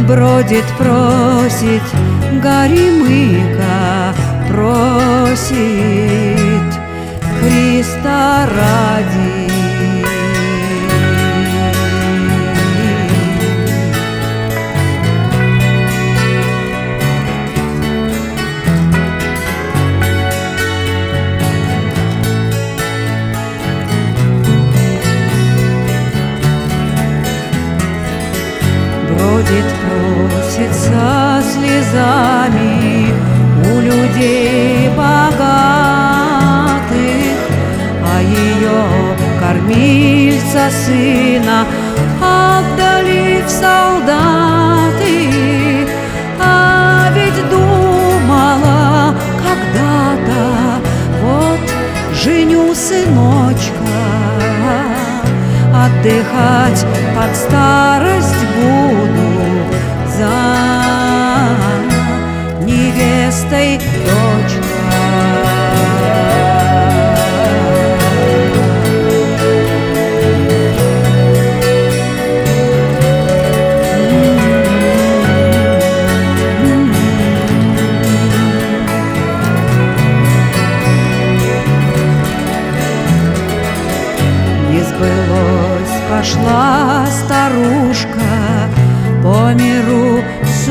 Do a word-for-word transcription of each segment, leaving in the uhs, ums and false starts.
Бродит, просит, Горемыка просит Христа ради. Бродит, просит со слезами у людей богатых, а ее кормильца сына отдали в солдаты. А ведь думала когда-то, вот женю сыночка, отдыхать под старость буду за невестой дочка. Не сбылось, пошла старушка по миру с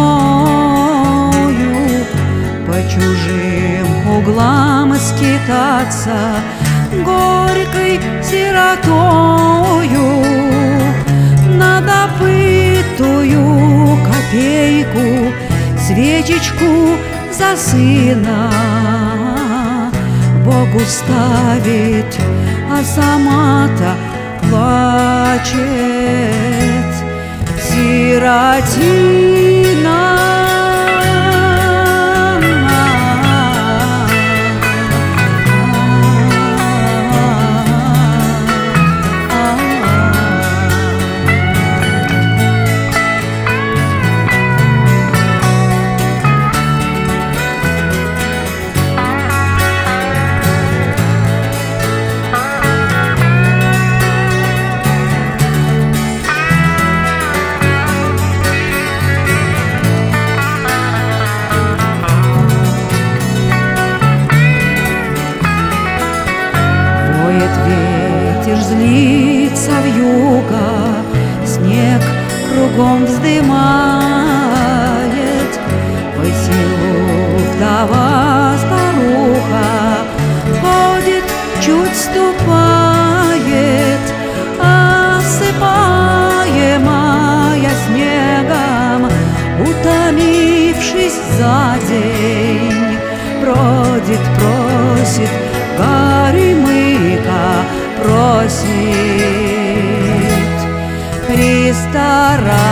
умою, по чужим углам скитаться горькой сиротою. На добытую копейку свечечку за сына Богу ставит, а сама-то плачет сиротина. Ветер злится вьюга, снег кругом вздымает. По селу вдова старуха ходит, чуть ступает, осыпаемая снегом, утомившись за день. Бродит, просит, Горемыка просит Христа ради.